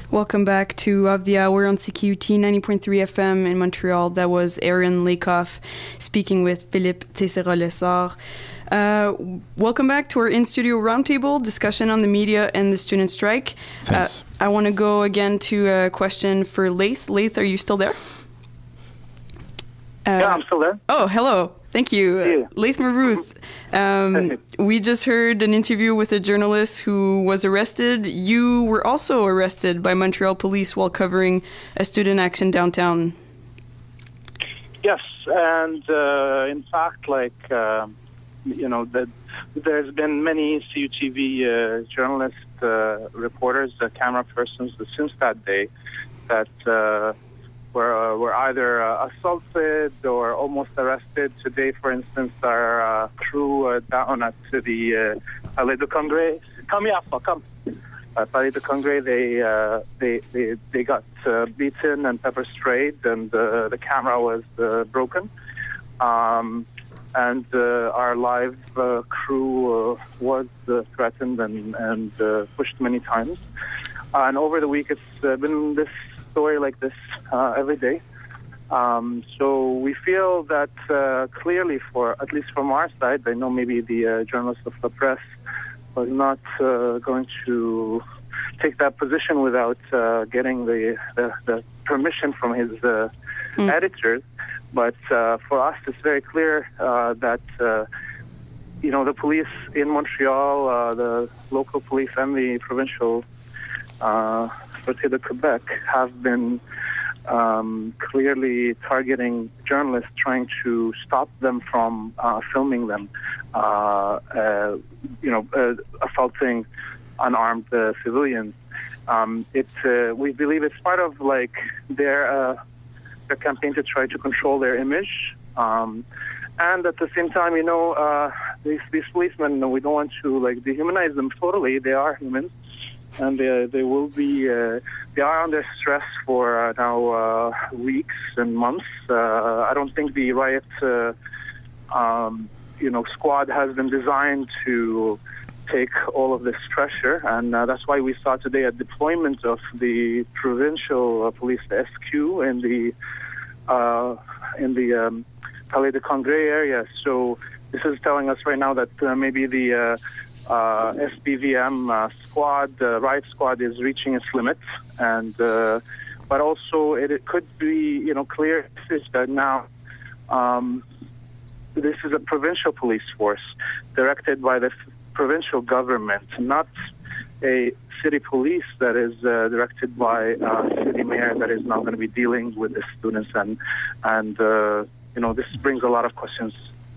Welcome back to Of the Hour on CQT 90.3 FM in Montreal. That was Aaron Lakoff speaking with Philippe Teixeira-Lessard. Welcome back to our in-studio roundtable discussion on the media and the student strike. Thanks. I want to go again to a question for Laith. Laith, are you still there? Yeah, I'm still there. Oh, hello. Thank you. Yeah. Laith Maruth. We just heard an interview with a journalist who was arrested. You were also arrested by Montreal police while covering a student action downtown. Yes, and in fact, there's been many CUTV journalists, reporters, camera persons since that day that were either assaulted or almost arrested. Today, for instance, our crew down at the Palais de Congrès. Come here, come. Palais de Congrès, they got beaten and pepper sprayed, and the camera was broken. And our live crew was threatened and pushed many times. And over the week, it's been this story like this every day. So we feel that clearly, at least from our side, I know maybe the journalist of the press was not going to take that position without getting the permission from his editors. But for us, it's very clear that the police in Montreal, the local police and the provincial Sûreté de Quebec have been clearly targeting journalists, trying to stop them from filming them, assaulting unarmed civilians. We believe it's part of their campaign to try to control their image. And at the same time, these policemen, we don't want to dehumanize them totally. They are humans, and they will be. They are under stress for now weeks and months. I don't think the riot, squad has been designed to take all of this pressure, and that's why we saw today a deployment of the provincial police, the SQ, in the Palais de Congrès area. So this is telling us right now that maybe the SPVM squad, riot squad, is reaching its limits, and but also it could be clear that now this is a provincial police force directed by the provincial government, not a city police that is directed by a city mayor that is now going to be dealing with the students, and this brings a lot of questions.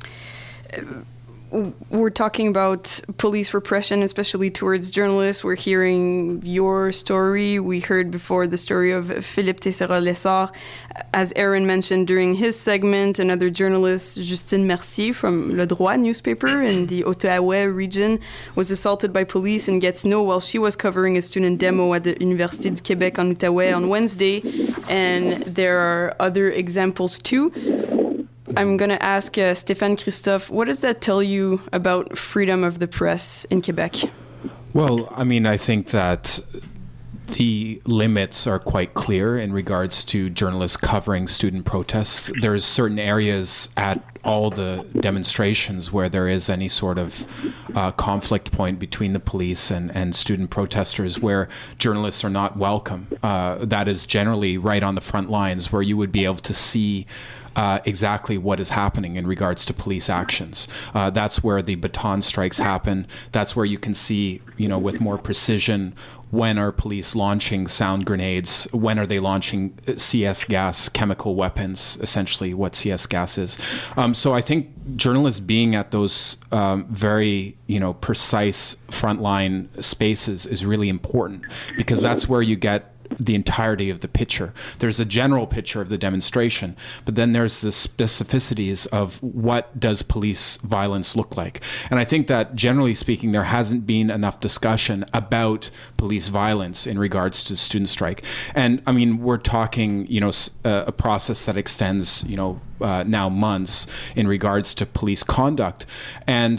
We're talking about police repression, especially towards journalists. We're hearing your story. We heard before the story of Philippe Teixeira-Lessard. As Aaron mentioned during his segment, another journalist, Justine Mercier from Le Droit newspaper in the Outaouais region, was assaulted by police in Gatineau while she was covering a student demo at the Université du Québec en Outaouais on Wednesday. And there are other examples too. I'm going to ask Stéphane Christophe, what does that tell you about freedom of the press in Quebec? Well, I think that the limits are quite clear in regards to journalists covering student protests. There's certain areas at all the demonstrations where there is any sort of conflict point between the police and student protesters where journalists are not welcome. That is generally right on the front lines where you would be able to see exactly what is happening in regards to police actions. That's where the baton strikes happen. That's where you can see, with more precision, when are police launching sound grenades? When are they launching CS gas, chemical weapons, essentially what CS gas is. So I think journalists being at those very, precise frontline spaces is really important because that's where you get the entirety of the picture. There's a general picture of the demonstration, but then there's the specificities of what does police violence look like. And I think that generally speaking, there hasn't been enough discussion about police violence in regards to student strike. And we're talking, a process that extends, now months in regards to police conduct. And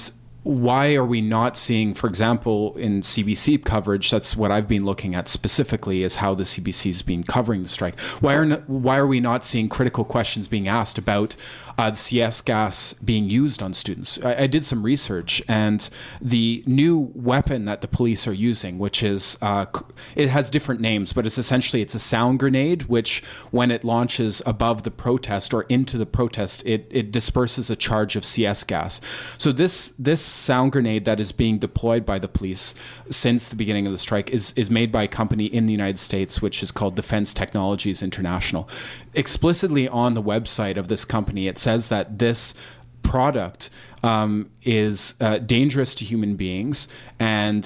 why are we not seeing, for example, in CBC coverage, that's what I've been looking at specifically, is how the CBC has been covering the strike. Why are we not seeing critical questions being asked about the CS gas being used on students? I did some research, and the new weapon that the police are using, which is, it has different names, but it's a sound grenade, which when it launches above the protest or into the protest, it disperses a charge of CS gas. So this sound grenade that is being deployed by the police since the beginning of the strike is made by a company in the United States, which is called Defense Technologies International. Explicitly on the website of this company, it says that this product is dangerous to human beings, and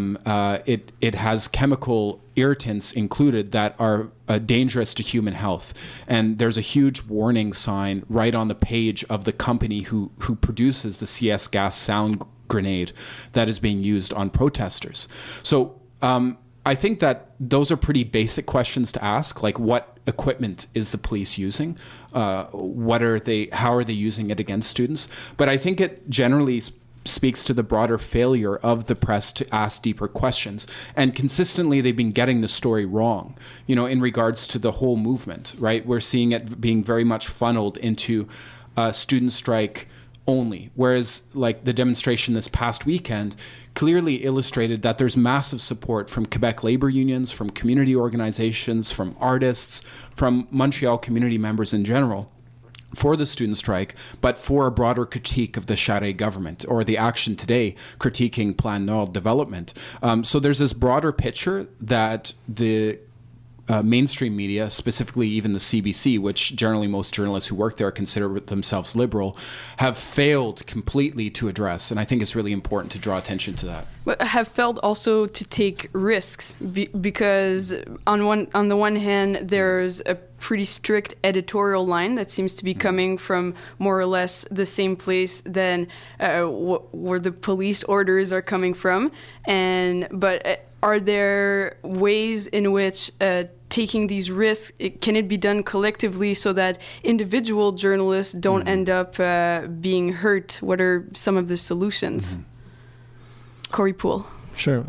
it has chemical irritants included that are dangerous to human health. And there's a huge warning sign right on the page of the company who produces the CS gas sound grenade that is being used on protesters. So I think that those are pretty basic questions to ask, like what equipment is the police using? How are they using it against students? But I think it generally speaks to the broader failure of the press to ask deeper questions. And consistently, they've been getting the story wrong, in regards to the whole movement, right? We're seeing it being very much funneled into student strike only, whereas like the demonstration this past weekend clearly illustrated that there's massive support from Quebec labor unions, from community organizations, from artists, from Montreal community members in general for the student strike, but for a broader critique of the Charest government, or the Action Today critiquing Plan Nord development. So there's this broader picture that the mainstream media, specifically even the CBC, which generally most journalists who work there consider themselves liberal, have failed completely to address. And I think it's really important to draw attention to that. But have failed also to take risks because on the one hand, there's a pretty strict editorial line that seems to be coming from more or less the same place than where the police orders are coming from. But are there ways in which taking these risks, can it be done collectively so that individual journalists don't end up being hurt? What are some of the solutions? Corey Poole. Sure.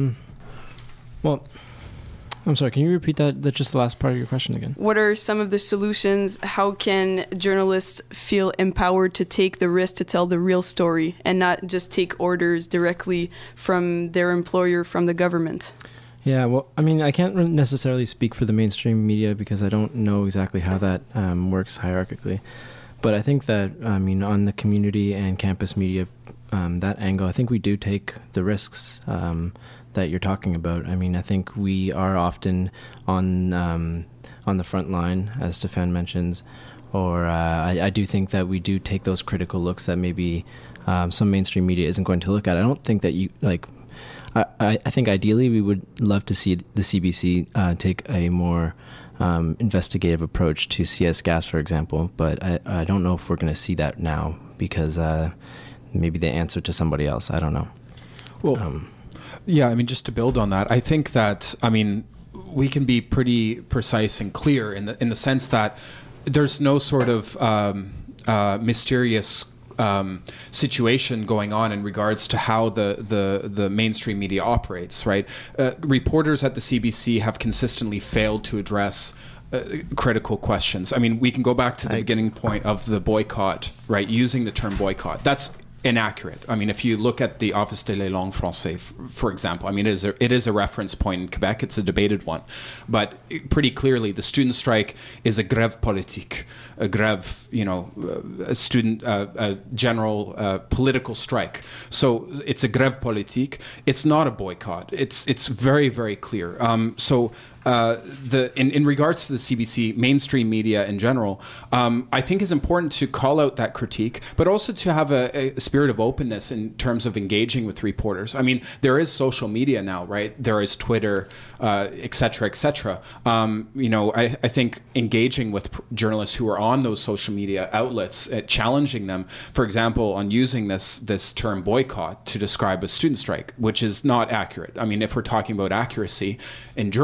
Well, I'm sorry, can you repeat that just the last part of your question again? What are some of the solutions? How can journalists feel empowered to take the risk to tell the real story and not just take orders directly from their employer, from the government? Yeah, well, I mean, I can't necessarily speak for the mainstream media because I don't know exactly how that works hierarchically. But I think that, on the community and campus media, that angle, I think we do take the risks that you're talking about. I mean, I think we are often on the front line, as Stefan mentions, or I do think that we do take those critical looks that maybe some mainstream media isn't going to look at. I don't think that I think ideally we would love to see the CBC take a more investigative approach to CS gas, for example, but I don't know if we're going to see that now because maybe they answer to somebody else. I don't know. Well, yeah, just to build on that, I think that, we can be pretty precise and clear in the sense that there's no sort of mysterious situation going on in regards to how the mainstream media operates, right? Reporters at the CBC have consistently failed to address critical questions. We can go back to the beginning point of the boycott, right? Using the term boycott. That's inaccurate. If you look at the Office de la langue française, for example, it is a reference point in Quebec. It's a debated one. But pretty clearly, the student strike is a grève politique, a grève, a general political strike. So it's a grève politique. It's not a boycott. It's very, very clear. In regards to the CBC, mainstream media in general, I think it's important to call out that critique, but also to have a spirit of openness in terms of engaging with reporters. There is social media now, right? There is Twitter, et cetera, et cetera. I think engaging with journalists who are on those social media outlets, challenging them, for example, on using this term boycott to describe a student strike, which is not accurate. If we're talking about accuracy in journalism,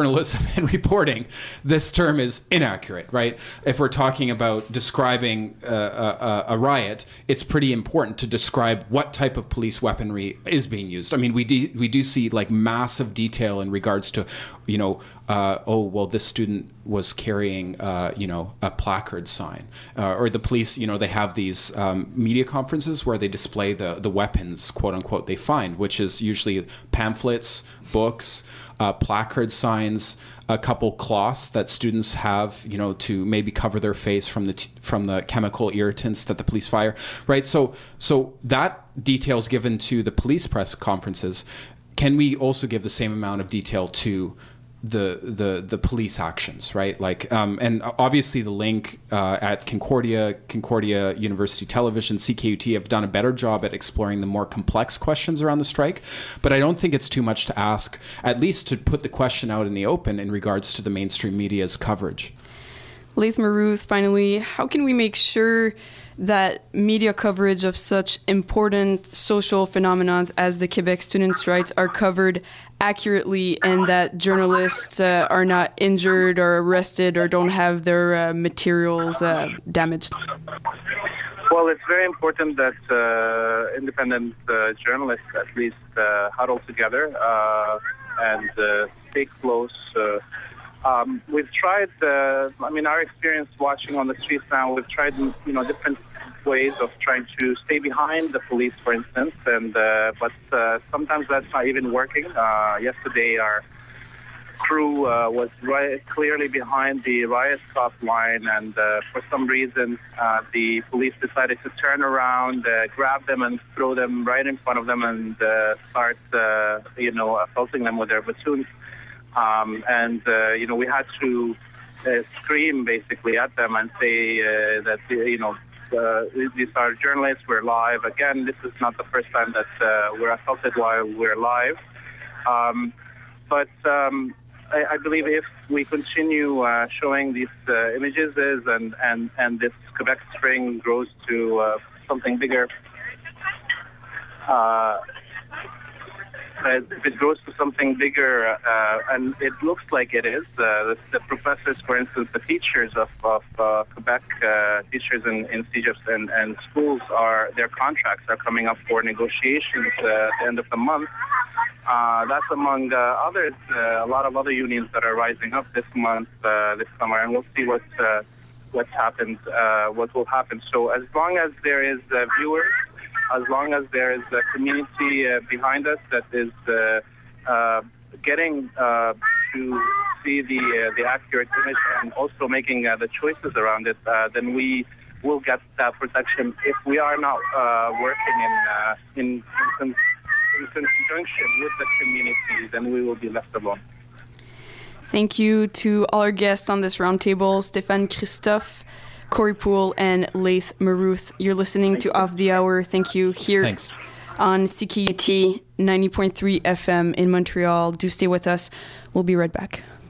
and reporting, this term is inaccurate, right? If we're talking about describing a riot, it's pretty important to describe what type of police weaponry is being used. I mean, we do see like massive detail in regards to, this student was carrying, a placard sign, or the police, they have these media conferences where they display the weapons, quote unquote, they find, which is usually pamphlets, books, placard signs, a couple cloths that students have, to maybe cover their face from the chemical irritants that the police fire, right? So that detail is given to the police press conferences. Can we also give the same amount of detail to the police actions, right? Like, and obviously the link at Concordia University Television, CKUT, have done a better job at exploring the more complex questions around the strike. But I don't think it's too much to ask, at least to put the question out in the open in regards to the mainstream media's coverage. Laith Maruth, finally, how can we make sure that media coverage of such important social phenomena as the Quebec student strikes are covered accurately, and that journalists are not injured or arrested or don't have their materials damaged? Well, it's very important that independent journalists at least huddle together and stay close. We've tried, our experience watching on the streets now, we've tried, different ways of trying to stay behind the police, for instance, but sometimes that's not even working. Yesterday, our crew was clearly behind the riot stop line, and for some reason, the police decided to turn around, grab them, and throw them right in front of them, and start, assaulting them with their batons. We had to scream basically at them and say that, these are journalists, we're live. Again, this is not the first time that we're assaulted while we're live. But I believe if we continue showing these images and this Quebec Spring grows to something bigger, if it grows to something bigger, and it looks like it is, the professors, for instance, the teachers of Quebec, teachers in CEGEPs and schools, their contracts are coming up for negotiations at the end of the month. That's among others, a lot of other unions that are rising up this month, this summer, and we'll see what's happened, what will happen. So as long as there is viewers, as long as there is a community behind us that is getting to see the accurate image and also making the choices around it, then we will get that protection. If we are not working in conjunction with the community, then we will be left alone. Thank you to all our guests on this roundtable, Stéphane Christophe, Corey Poole, and Laith Maruth. You're listening to Off the Hour. Thank you. Here on CKUT 90.3 FM in Montreal. Do stay with us. We'll be right back.